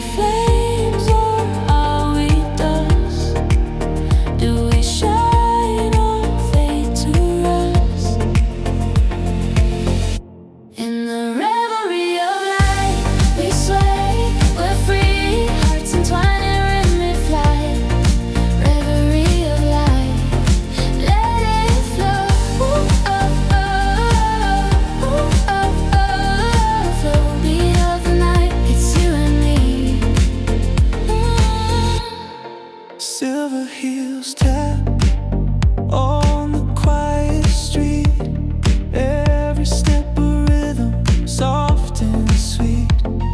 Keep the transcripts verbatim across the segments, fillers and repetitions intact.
flames or are we dust? Do we shine or fade to rust? In the revelry of light, we sway, we're free, hearts entwined in rhythmic flight. Reverie of light, let it flow. Ooh, oh, oh, ooh, oh, oh, flow. Beat of the night, it's you and me. Mm. Silver heels tap on the quiet street. Every step a rhythm, soft and sweet.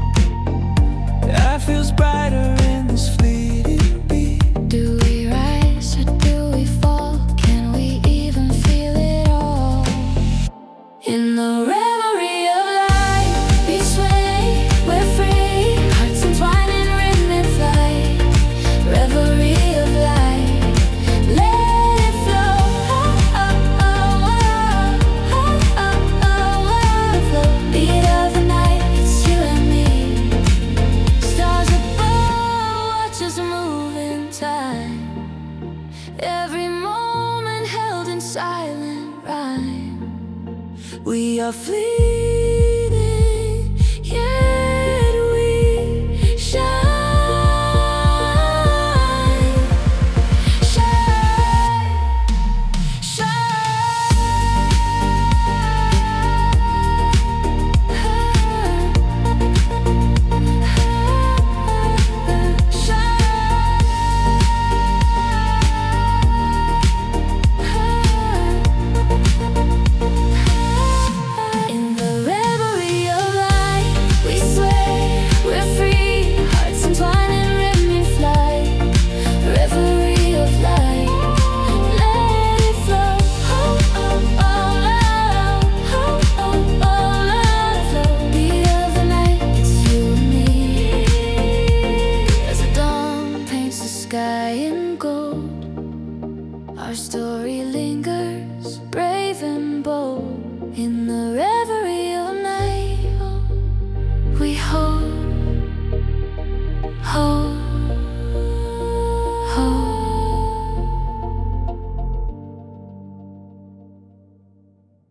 Life feels brighter in this fleeting beat. Do we rise or do we fall? Can we even feel it all? In the revelry of light, we sway, we're free, hearts entwined in rhythmic flight. Revelry of light, let it flow. Oh, oh, oh, oh, oh, oh, oh, flow. Beat of the night, it's you and me. Stars above watch us move in time. Every moment held in silent rhyme. We are fleeing.